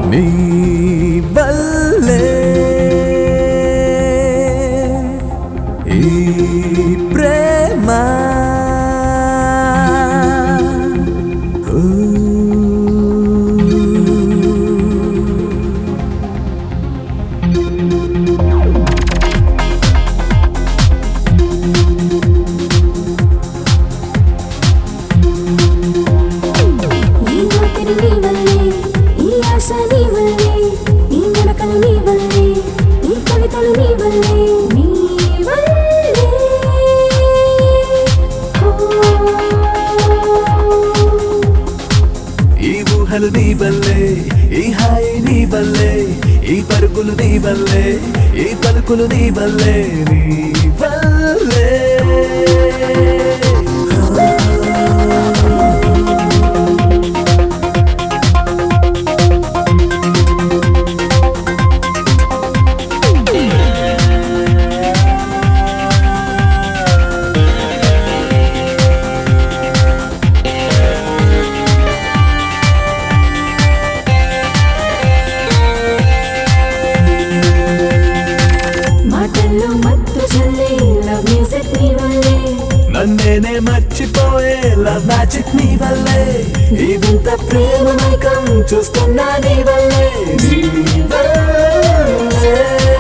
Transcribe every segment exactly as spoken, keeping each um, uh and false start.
నీ వల్లే ఈ ప్రేమ ఊహలు నీ వల్లే ఈ హాయి నీ వల్లే ఈ పరుగులు నీ వల్లే ఈ పలుకులు నీ వల్లే నీ వల్లే నన్నేనే మర్చిపోయే లవ్ మ్యాజిక్ నీ వల్లే ఈ వింత ప్రేమ మైకం చూస్తున్నా నీ వల్లే నీ వల్లే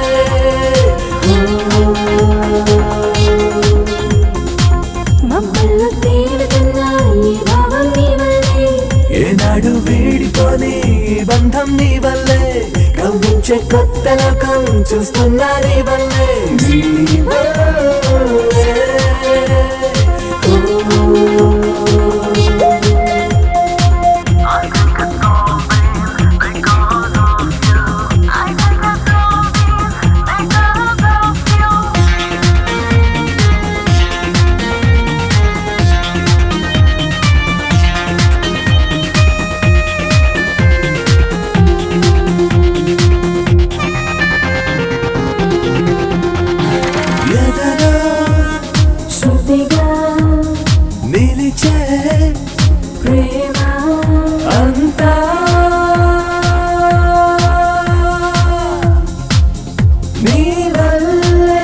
మబ్బల్లో తేలుతున్నా ఈ భావం నీ వల్లే ఏనాడు వీడిపోని బంధం నీ వల్లే కవ్వించే కొత్త లోకం చూస్తున్నా నీ వల్లే నీ వల్లే నిలిచే ప్రేమ అంతా నీ వల్లే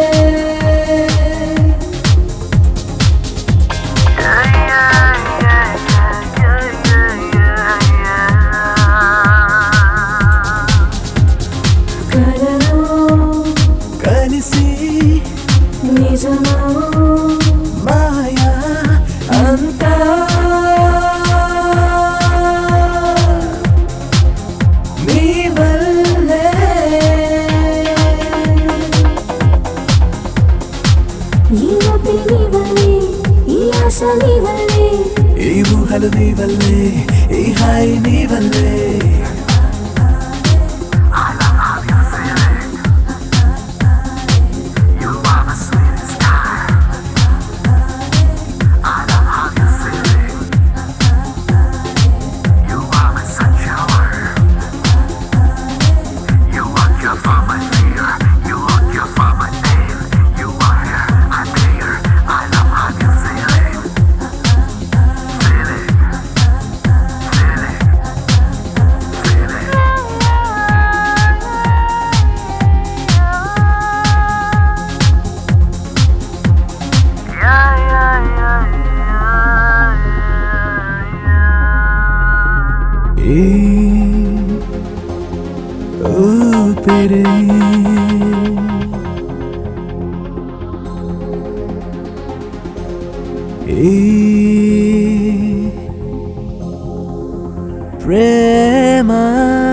కలలో కలిసి నిజమా మాయా అంతా నీ వల్లే ఈ ఊపిరి నీ వల్లే ఈ ఆశ నీ వల్లే ఈ ఊహలు నీ వల్లే ఈ హాయి నీ వల్లే ఊపిరి ఈ ప్రేమ